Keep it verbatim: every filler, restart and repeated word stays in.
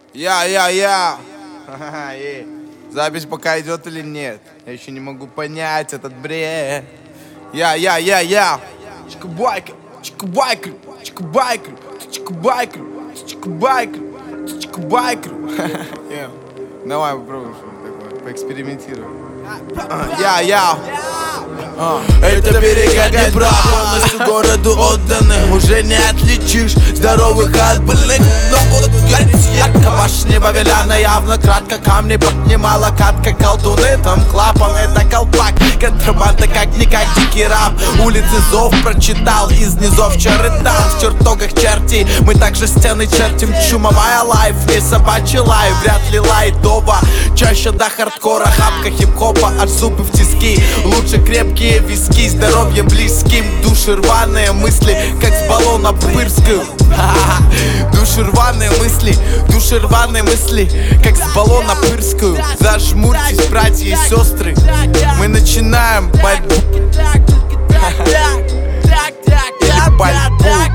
Я-я-я. Запись пока идет или нет? Я еще не могу понять этот бред. Я-я-я-я. Чикабайка, чикабайка, чикабайка, чикабайка, чикабайка, чикабайка. Давай попробуем что-то такое, поэкспериментируем. Я-я. Это берега Днепра, полностью городу отданы. Уже не отличишь здоровых от больных. Но вот ярко ваш небо веляно, явно кратко. Камни поднимала катка, колдуны. Там клапан, это колпак. Контрабанда как-никак дикий раб. Улицы зов прочитал, из низов чары там. В чертогах чертей мы также стены чертим. Чумовая лайф, не собачий лайф. Вряд ли лайтово, чаще до хардкора. Хапка хип-хопа, от зубы в тиски. Лучше крепкие виски, здоровье близким. Души рваные мысли, как с баллона пырскую. Души рваные мысли, души рваные мысли, как с баллона пырскую. Зажмурьтесь, братья и сестры, мы начинаем борьбу. Или борьбу.